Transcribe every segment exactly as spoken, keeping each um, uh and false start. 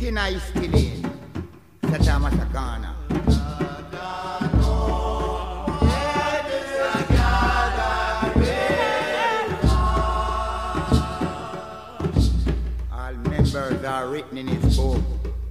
in a skilling. Satama Sakana. All members are written in his book.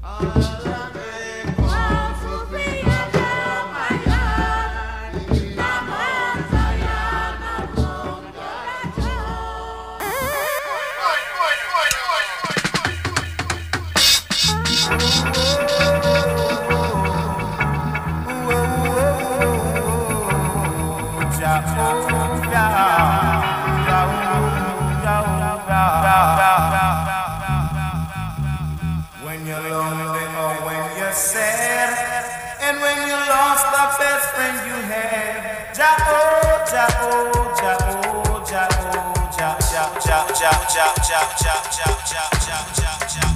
When you're lonely or when you're sad, and when you lost the best friend you had, ja oh, ja oh, ja oh, ja oh, ja ja ja ja ja ja ja ja ja ja ja ja.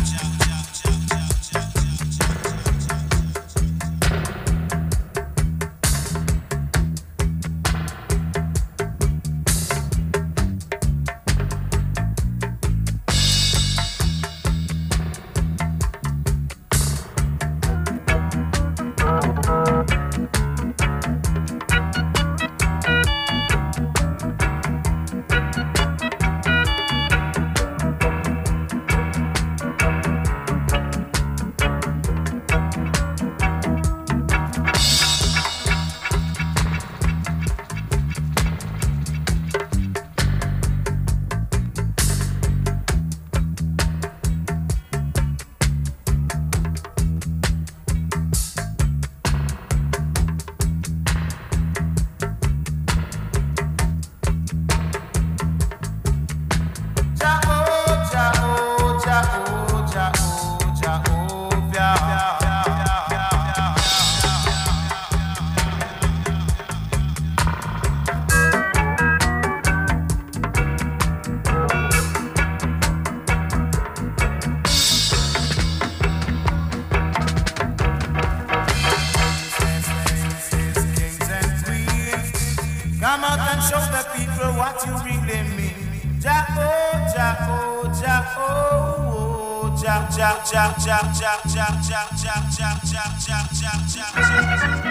Come out and show the people what you really mean. Ja oh, ja oh, ja oh, ja ja ja ja ja ja ja ja ja ja ja ja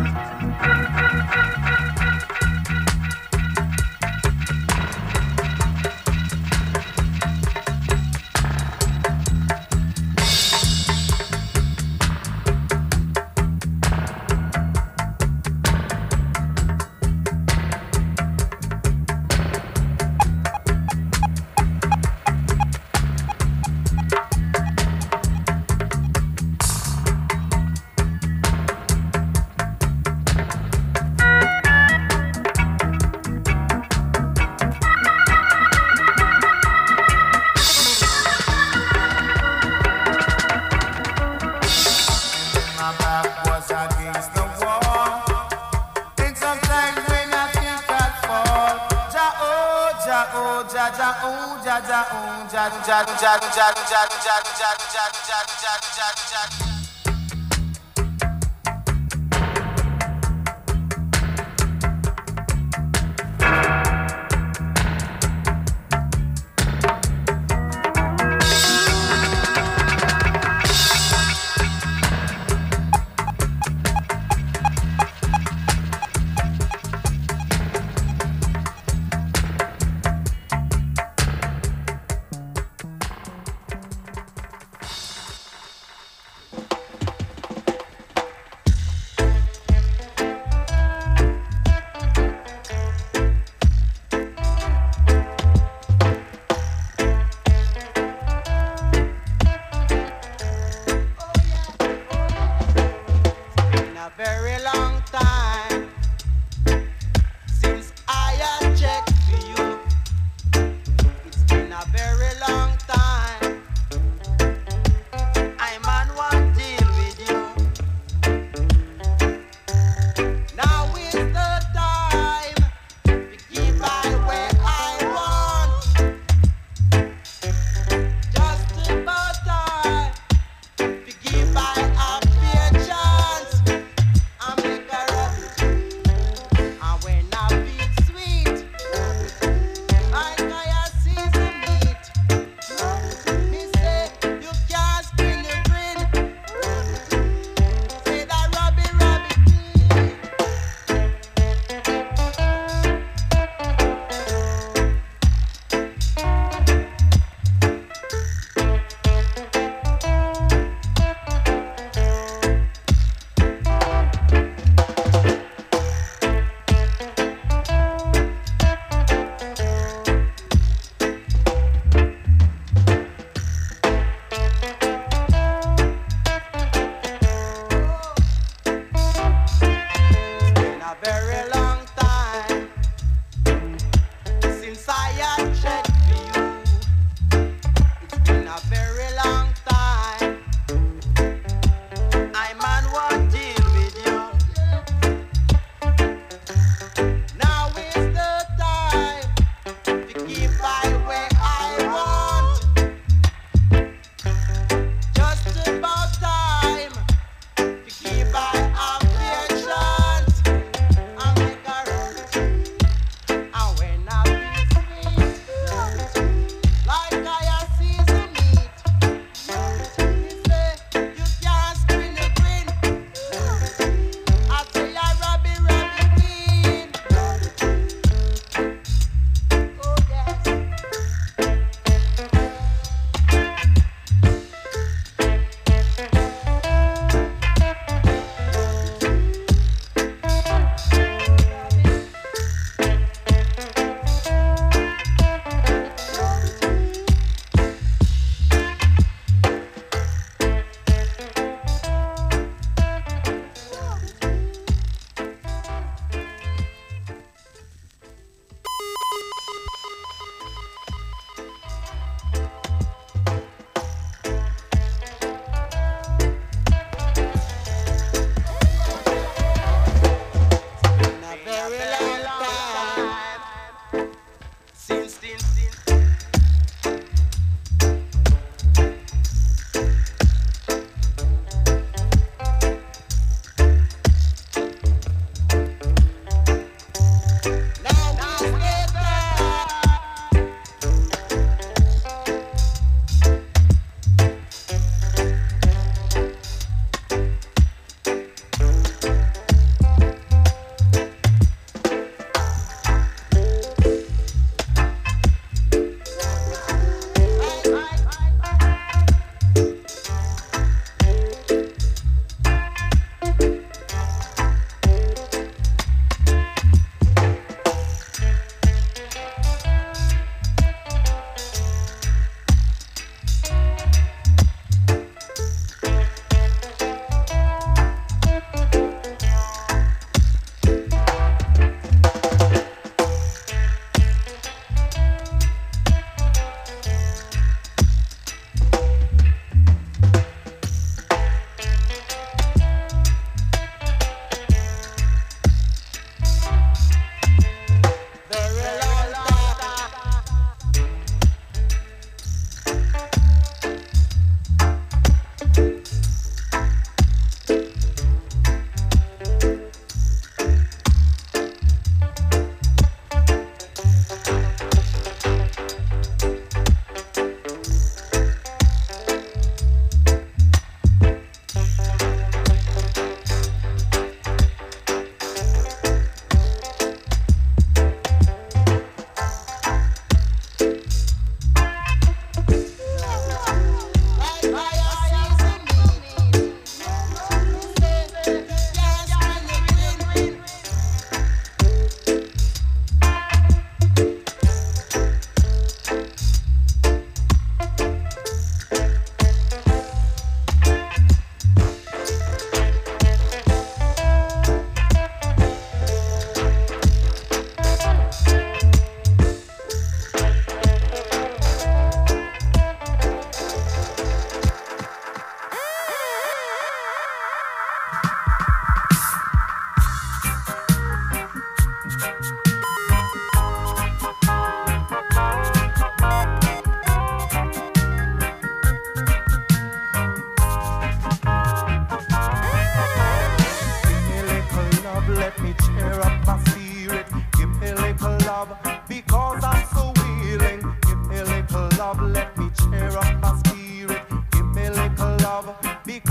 ja.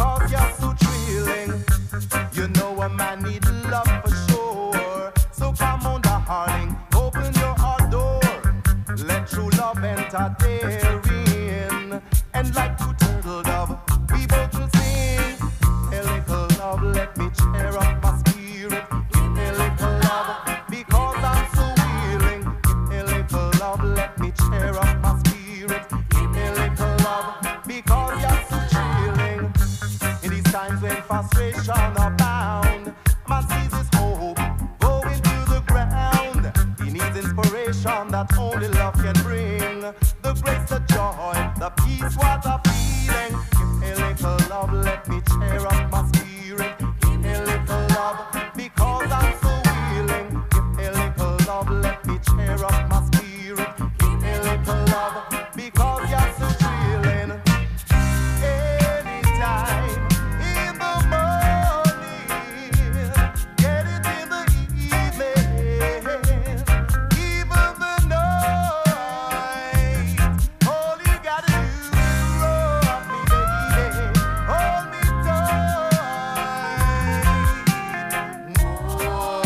because you're so thrilling. You know a man need love for sure. So come on, darling, open your heart door. Let true love enter therein. And like two turtle dove, we both will sing. A little love, let me cheer up my spirit. Give me a little love, because I'm so willing. Give me a little love, let me cheer up my spirit. Give me a little love, because you're so chilling. In these times when frustration abound, man sees his hope going to the ground. He needs inspiration that only love can bring. The grace, the joy, the peace, what a feeling. Give me a little love, let me cheer up my spirit. Give me a little love, because I'm so willing. Give me a little love, let me cheer up my spirit. Give me a little love, because you're so thrilling. Anytime in the morning, get it in the evening, even the night. All you gotta do is roll me, baby, hold me tight. Whoa,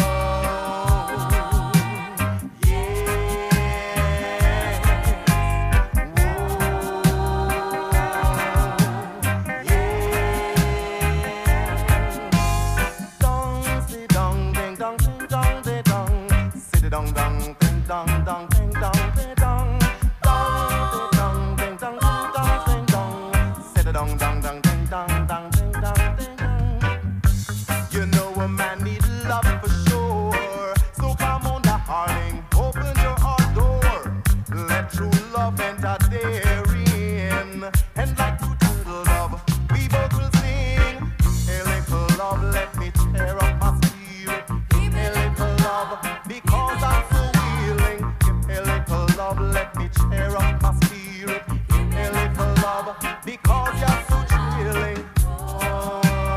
Dong, si dong, ding dong, ding dong, ding dong. Si dong dong, ding dong, dong, ding dong, ding dong. Dong, ding dong, ding dong, ding dong, ding dong. Si dong dong, dong, ding dong, dong, ding dong, ding dong. You know a man need love for sure. So come on, darling, open your heart door. Let true love enter therein. And like two turtle dove, we both will sing. A little love, let me tear up my spirit. Give me a little love, because I'm so willing. Give me a little love, let me tear up my spirit. Give me a little love, because you're so thrilling. Oh,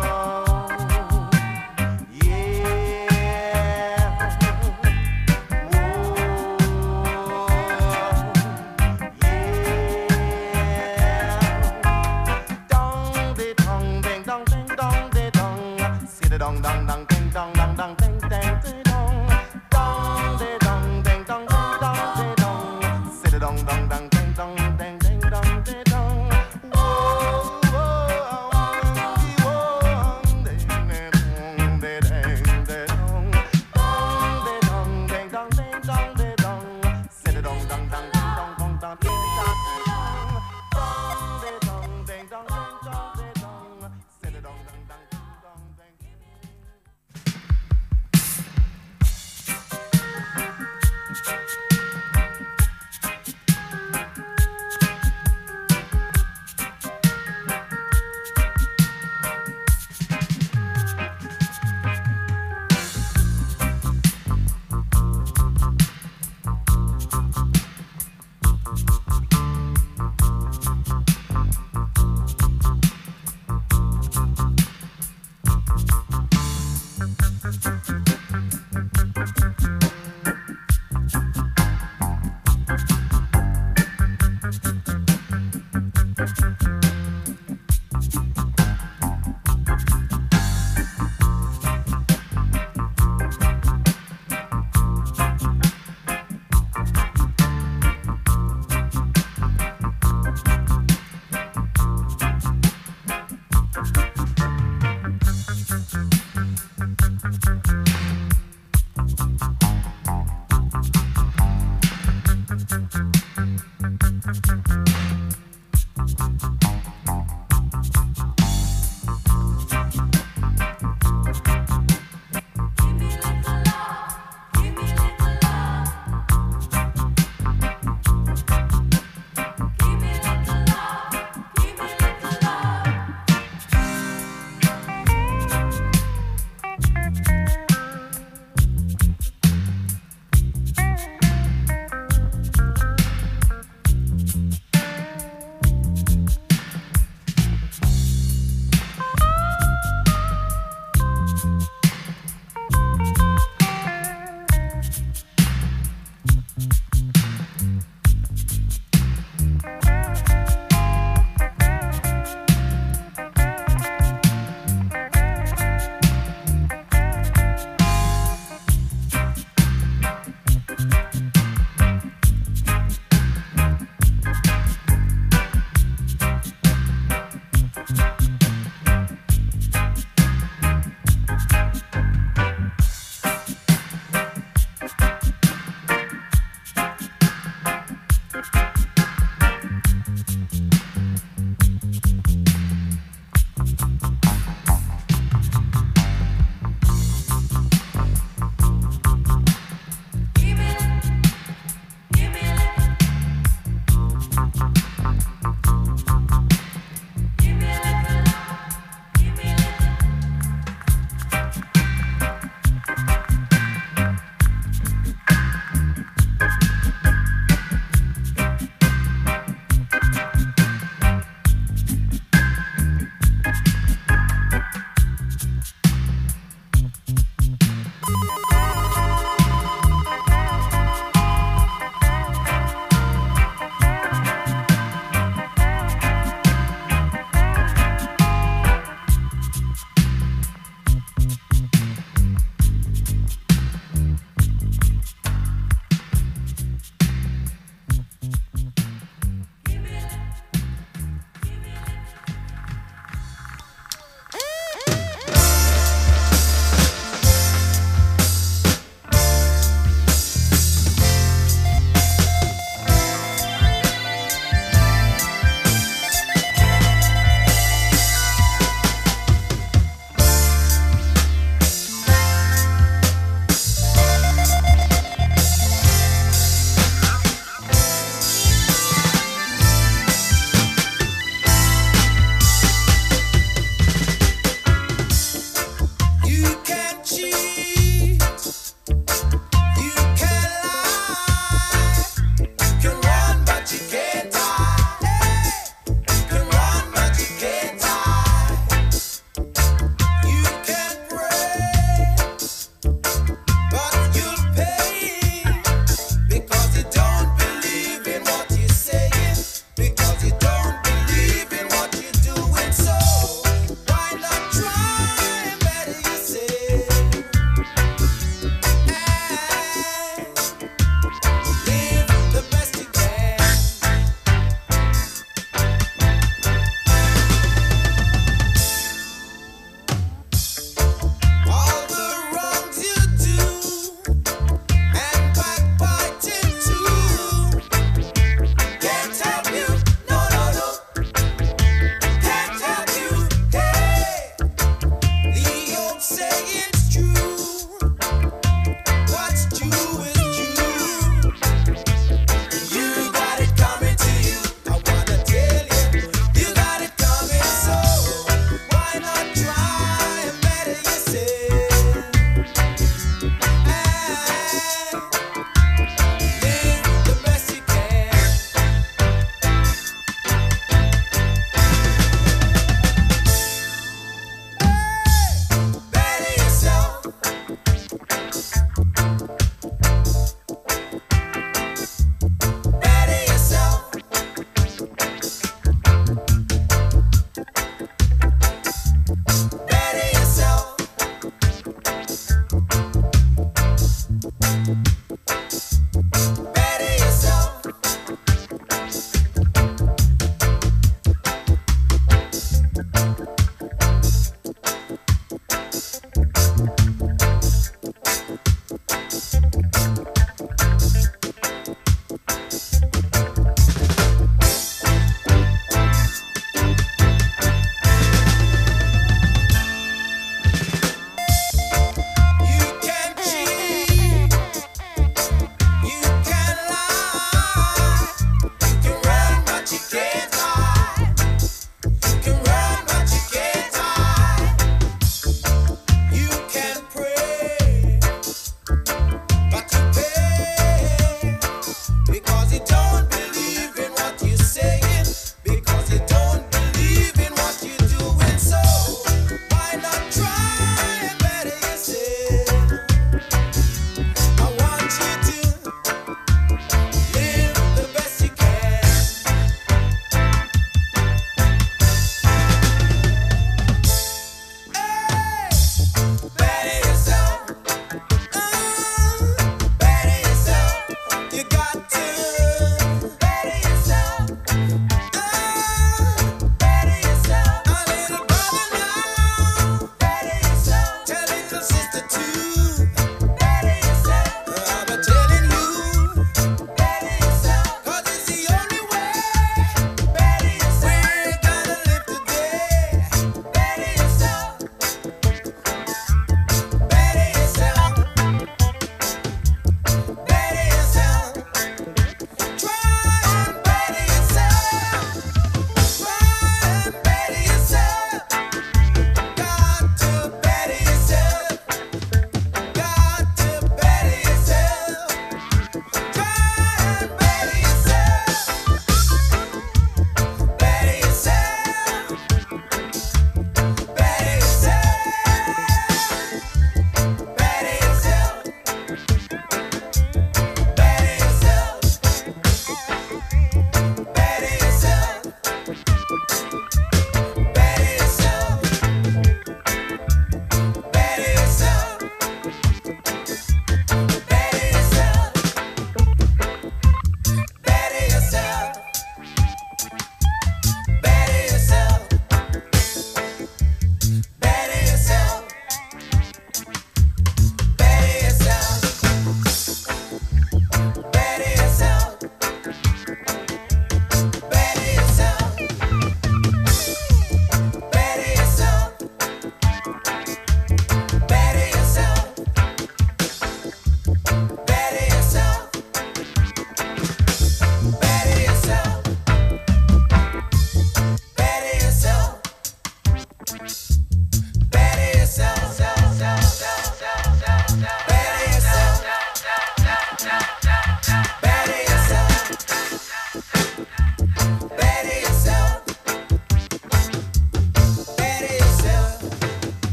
yeah. Whoa, yeah. Dong, de dong, ding dong, ding dong, de dong. Si de dong, dong, dong, ding dong, dong, dong, ding, ding, de dong. Dong, de dong, ding dong, ding dong, de dong. Si de dong, dong, dong, ding dong, ding, ding, dong, de dong. Whoa, whoa, whoa, ding, de dong, de ding, de dong. Dong, de dong, ding dong, ding dong, de dong. Si de dong, dong, dong, ding dong, dong, dong, ding, dong, de dong. Dong, de dong, ding dong, ding dong, de dong. Si de dong, dong, dong, ding dong, ding.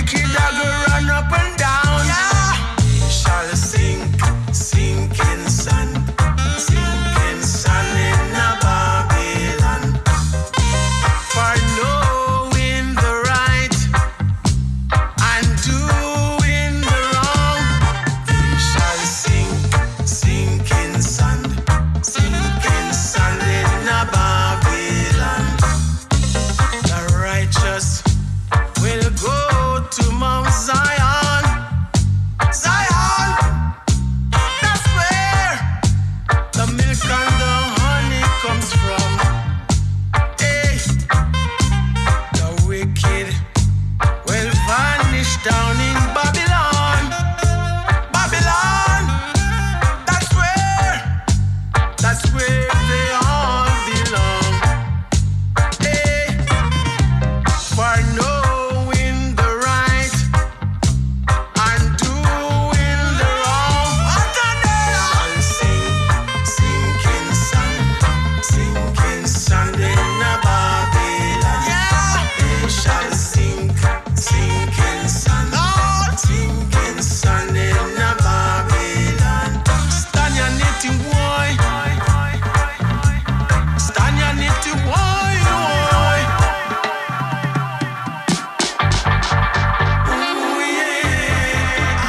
wicked are gonna run up and down. Yeah. They shall sink, sinking sun, sinking sun in a Babylon. For knowing the right and doing the wrong, they shall sink, sinking sun, sinking sun in a Babylon. The righteous will go to Mount Zion. Zion, that's where the milk and the honey comes from. Hey, the wicked will vanish down in Babylon. Babylon, that's where, that's where they all belong. Hey, for knowing the right and doing the wrong. What a day! Sink, sinking sun, sinking sun in a Babylon. Yeah. They shall sink, sinking sun, sinking sun in a Babylon. Stand your knitting boy, stand your knitting boy, boy. Ooh, yeah.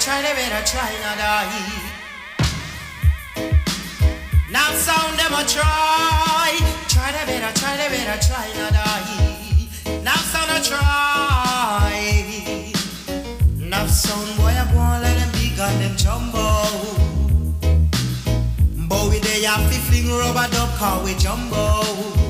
try, they better try not die. Now sound them a try, try, they better try, they better try not die. Now sound a try. Now sound boy a go and let them big and them jumbo. But we they have to fling rubber dub car we jumbo.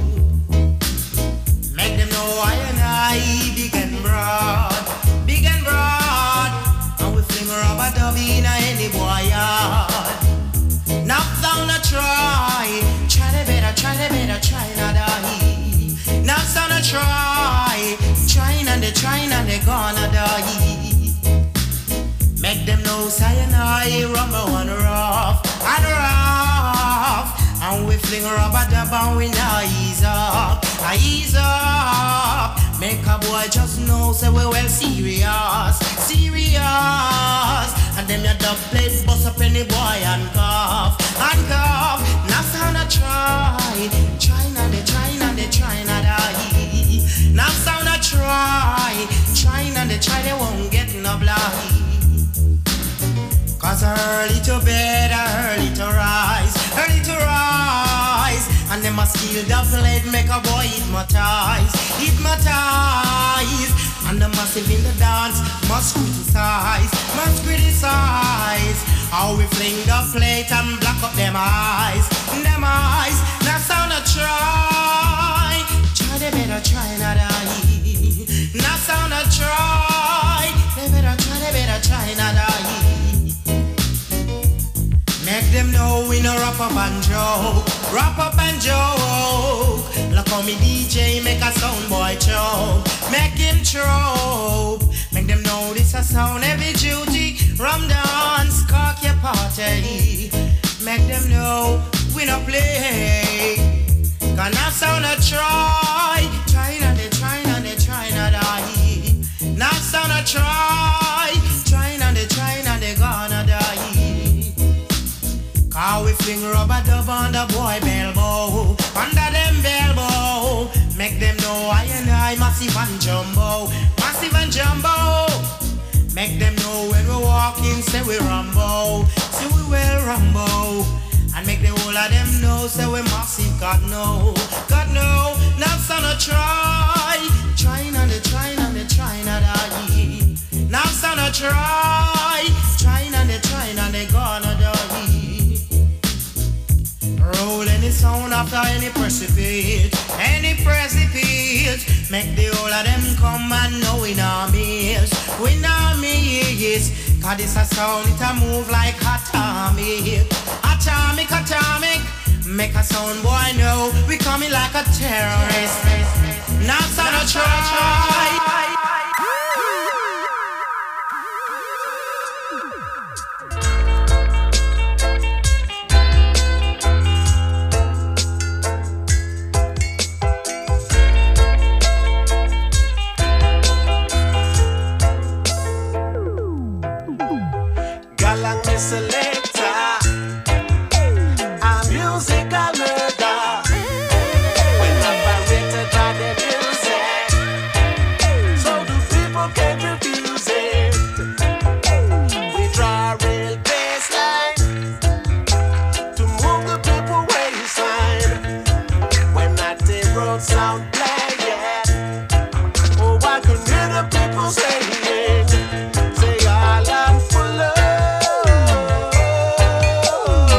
Make them know I and I big and broad, big and broad. And we fling rubber dub in any boy yard. Knock down a try, try the better, try the better, try not die. Knock down a try, trying and they trying and they gonna die. Make them know say and I rumble one rough and rough. And we fling rubber dub and we now ease up, I ease up. Make a boy just know say we well serious, serious. And them your dub plate bust up any boy and cough, and cough. Now sound a try, try and they try and they try and die. Now sound a try, try and they try they won't get no blind. Cause early to bed, early to rise, early to rise. And them must kill the plate, make a boy hypnotize, hypnotize. And the massive in the dance must criticize, must criticize. How we fling the plate and block up them eyes, them eyes. Now sound a try, try they better try not die. Now sound a try, they better try, they better try not die. Make them know we no rap up and joke, rap up and joke. Look how me D J make a sound boy choke, make him choke. Make them know this a sound heavy duty, rum dance, cock your party. Make them know we no play. Gonna sound a try, try and they try and they try and die. Now sound a try, try and they try and they gonna die. Cause we fling rubber dub on the boy elbow, under them elbow. Make them know I and I massive and jumbo, massive and jumbo. Make them know when we walk in, say we rumbo, say we well rumbo. And make the whole of them know, say we massive, God know, God know. Now son a try, trying and they trying and they trying and die. Now son a try, trying and they trying and they gonna die. Roll any sound after any precipice, any precipice. Make the whole of them come and know we know miss, we know miss. Cause this a sound, it a move like atomic, atomic, atomic. Make a sound boy know we coming like a terrorist. Now sound a try. Selector, a musical murder. When operated by the music, so do people can't refuse it. We draw a real baseline to move the people waistline. When that the road sound playing, oh I can hear the people saying, say all I'm full of.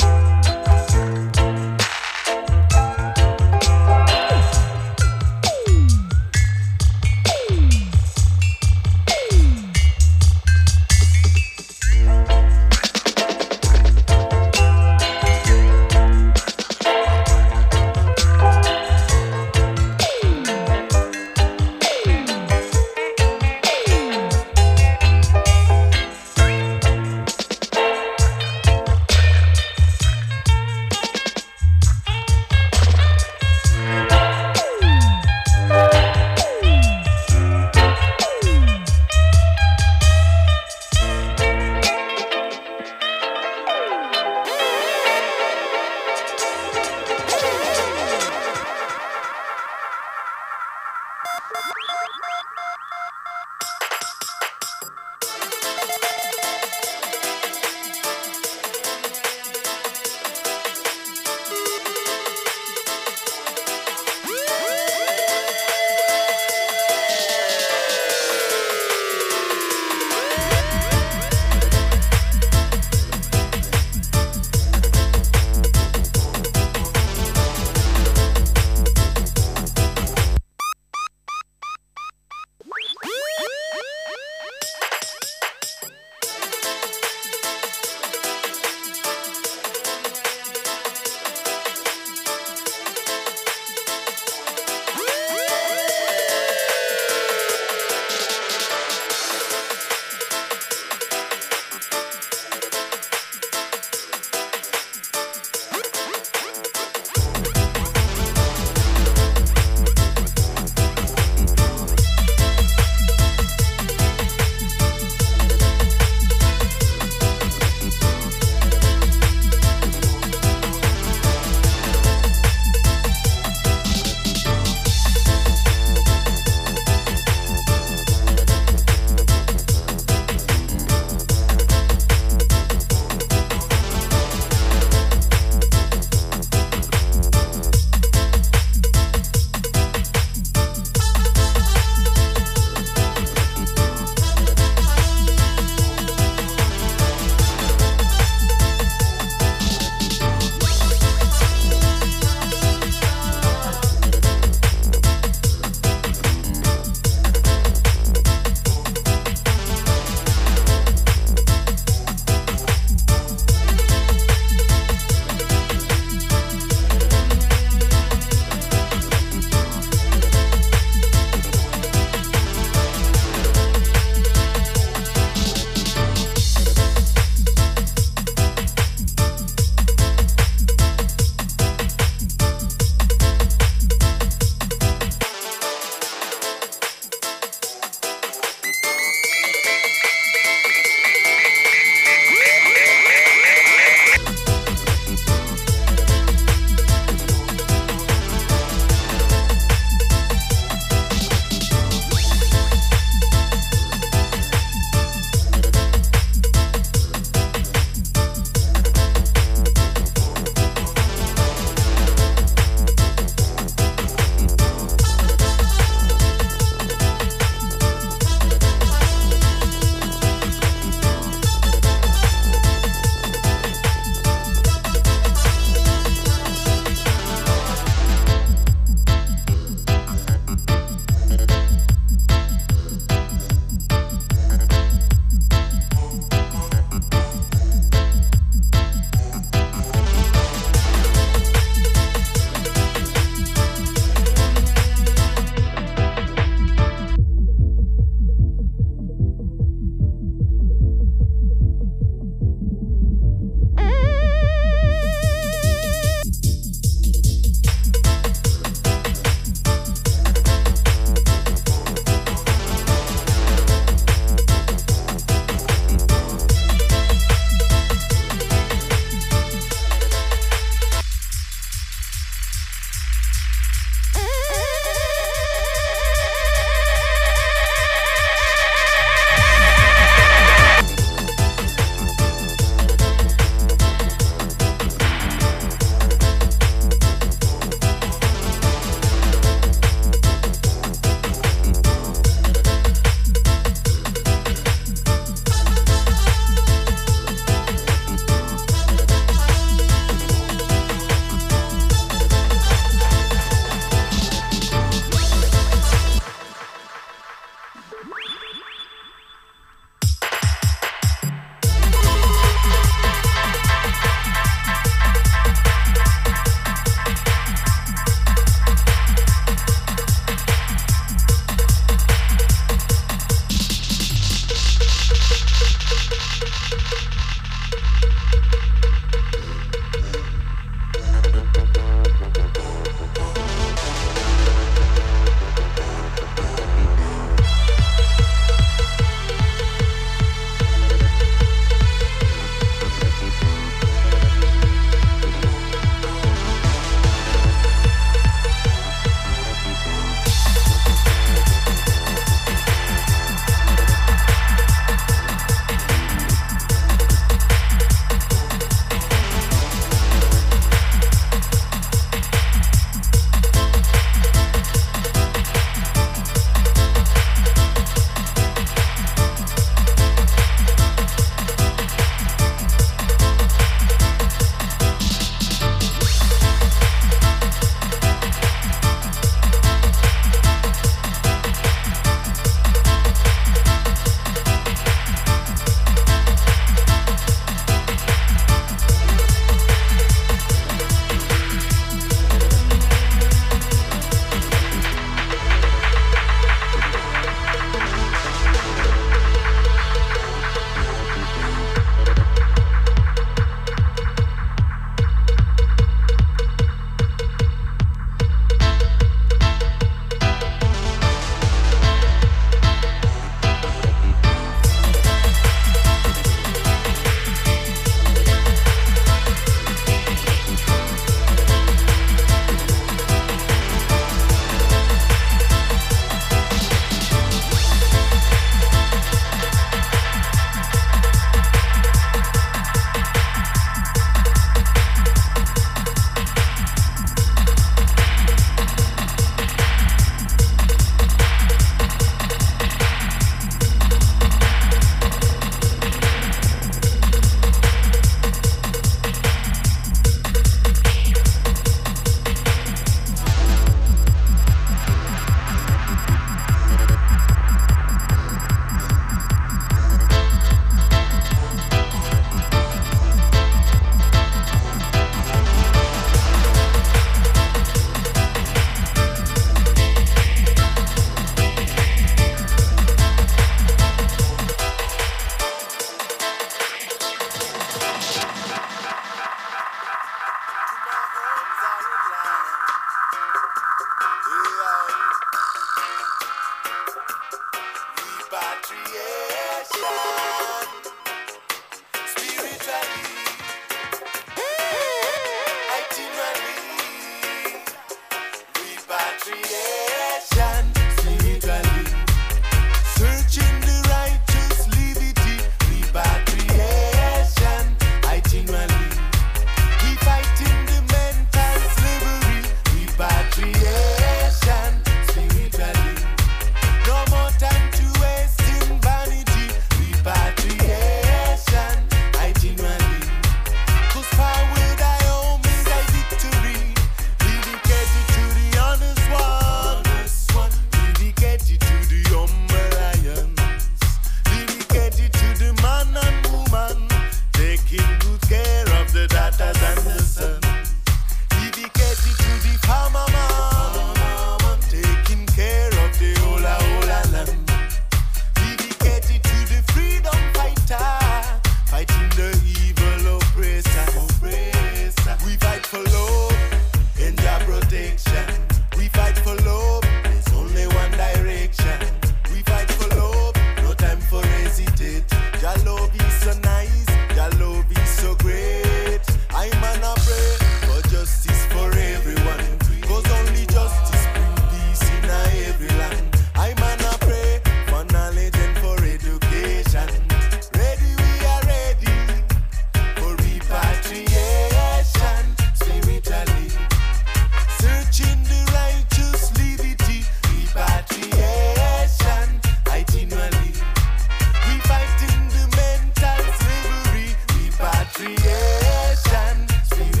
so nice, your love is so great. I man a pray for justice for everyone, cause only justice bring peace in every land. I man a pray for knowledge and for education. Ready, we are ready for repatriation spiritually. Searching the righteous liberty, repatriation itinerally. We fighting the mental slavery, repatriation spiritually.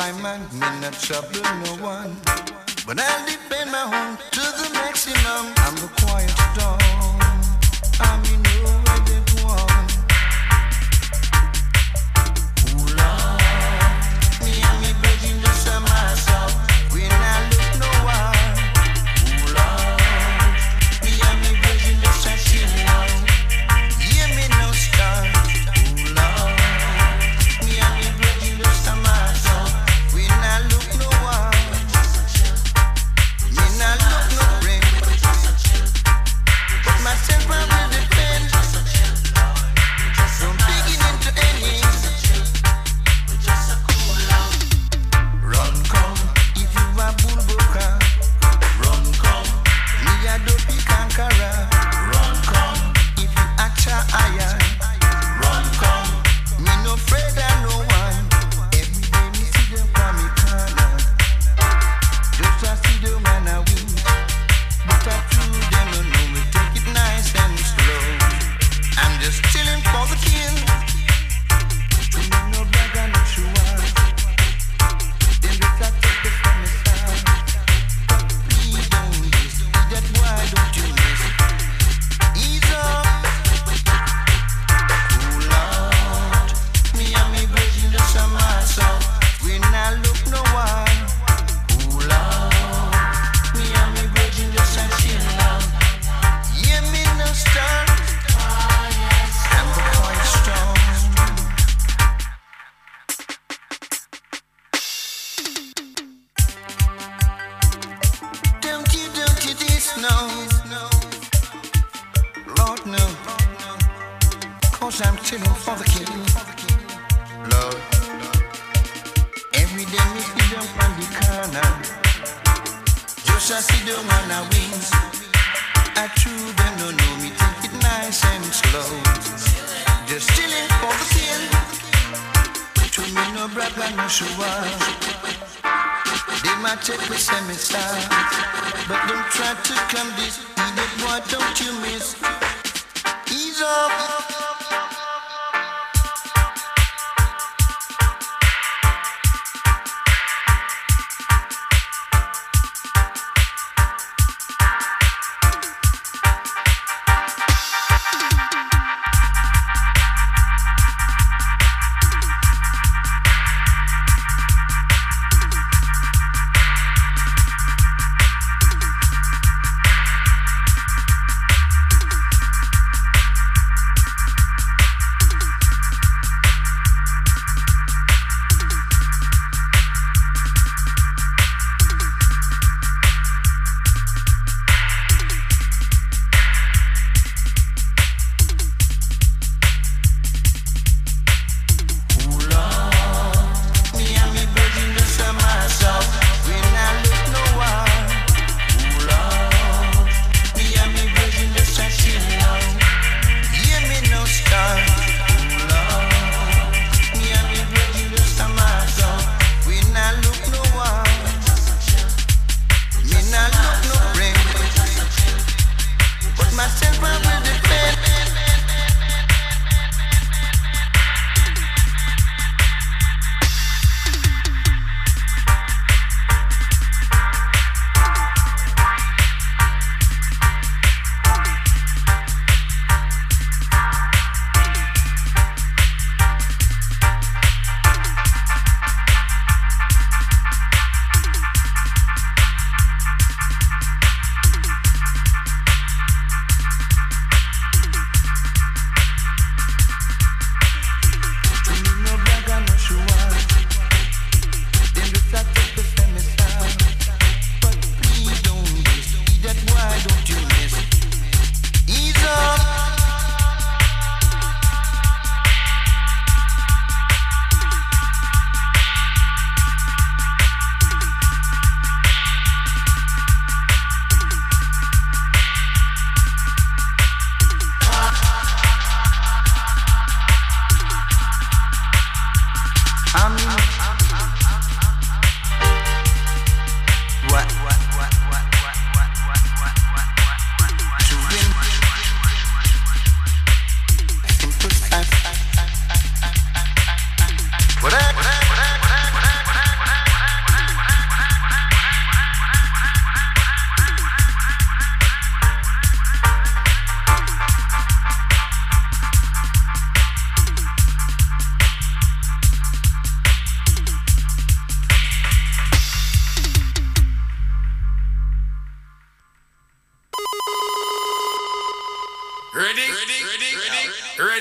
fine man, me not trouble no one. But I'll defend my home to the maximum. I'm the quiet storm. I'm in know where they go on. Ooh, Lord, me and me brethren just a myself. When I look no one. Ooh, Lord, me and me brethren just a chill out. Hear me no start. Ooh, Lord, me and me brethren just a myself. When I look no one. Me not look no rain. But myself I will defend. From beginning to ending. Run come if you a bull broker. Run come, me a dopey conqueror. Run come if you act a iron. Run come, me no afraid of no one. Every day me see them from me corner. Just a see them when I win. But I true them no know me take it nice and slow. I'm just chilling for the king. Me no brag and no show off. Them just a take it from me side. Please don't miss. That why don't you miss? Ease up. Cool out. Me and me brethren just a myself. When I look no one. Cool out. Me and me brethren just a chill out. Yeah, me no start. I'm the quiet storm. Don't you, don't you this, no. Lord, no. Cause I'm chilling for the king. Lord. Every day me see them on the corner. Just I see them when I wins. I true them no know me take it nice and slow. Just chilling for the king. To me no brag and no show off. They might take me semi-star. But don't try to come this. Either boy don't you miss. Ease up.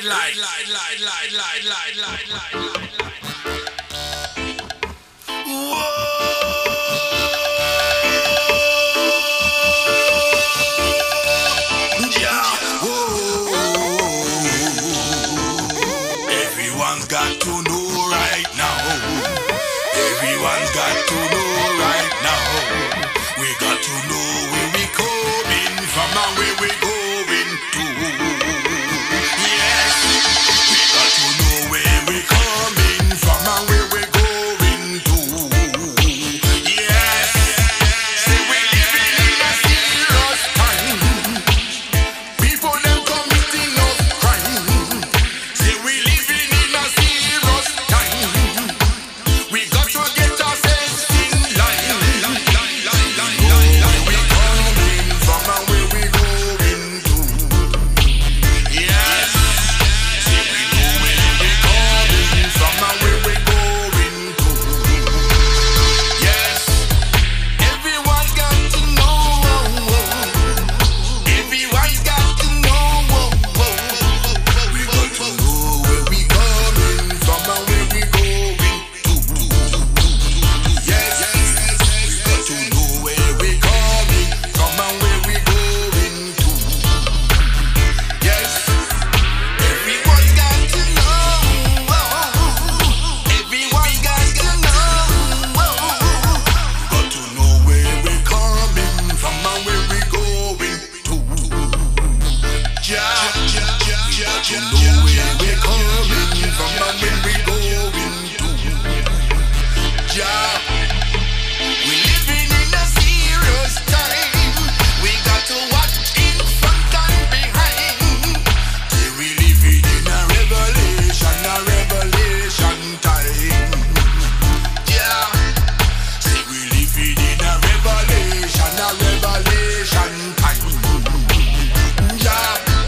Red light, light, light, light, light, light, light, light, light, light. Everyone's got to know right now. Everyone's got to know right now. We got to know where we coming from and where we going to. Yes, we got to know where we coming from and where we going to. Yes, see we living in a serious time. People them committing no crime. See we living in a serious time. We got to get ourselves in line. Know where we coming from and where we going to. Yes, see we know where we coming from and where we going to. Yes, everyone got to know. Everyone got to know. We got to know where we coming from and where we going to. Yes, we got to know where we coming from and where we going to. Yes, everyone got to know. Everyone got to know. Got to know where we coming from and where we going to. Yeah, yeah, yeah, yeah, to know where we coming from and where we going to. Yeah, we living in a serious time. We got to watch in front and behind. See, we living in a revelation, a revelation time. Yeah, see, we living in a revelation, a revelation time. Yeah.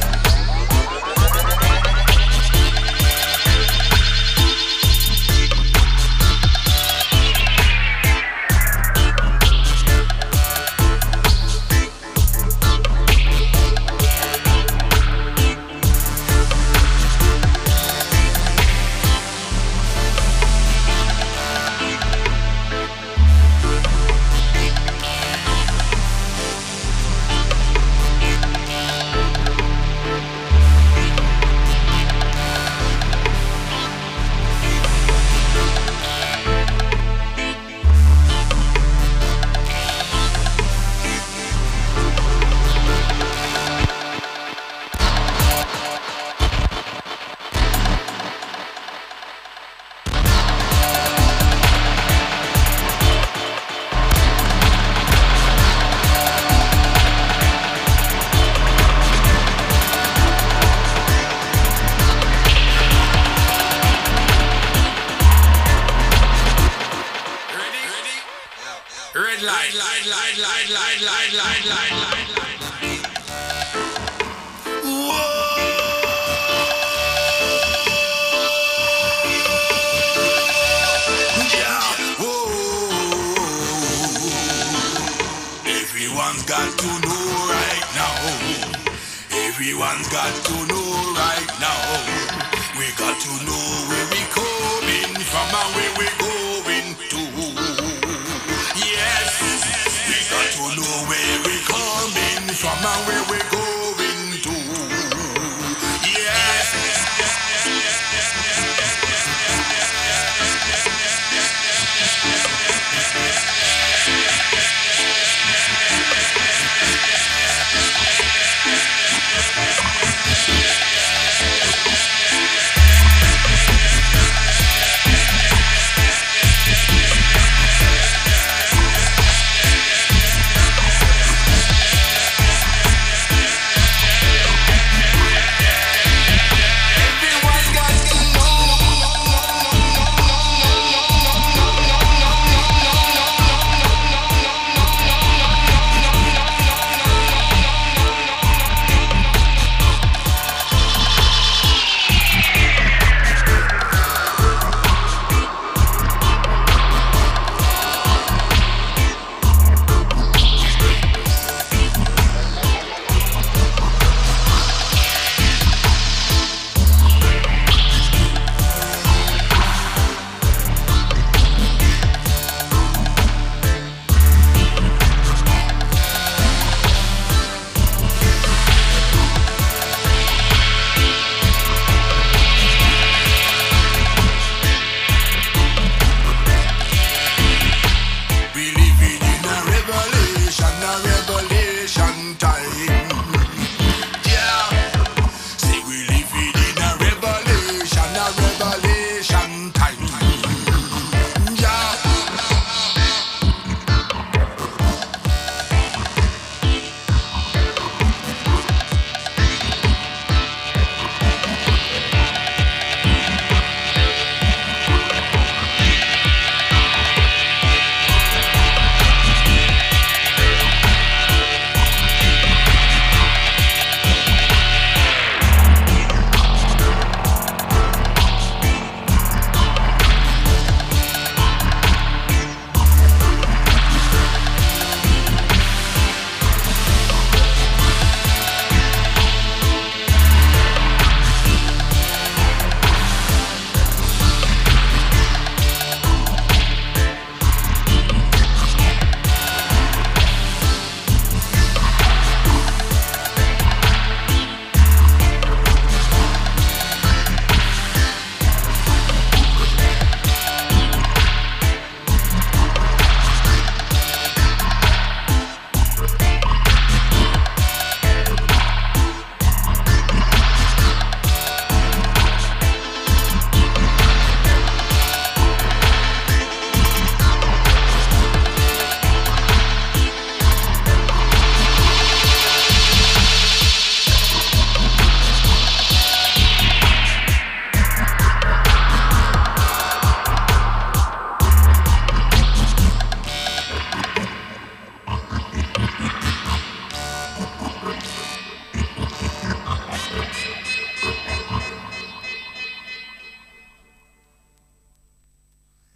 Red light, light, light, light, light, light, light, light, light, light. Everyone's got to know right now. Everyone's got to know right now. We got to know where we coming from and where we going.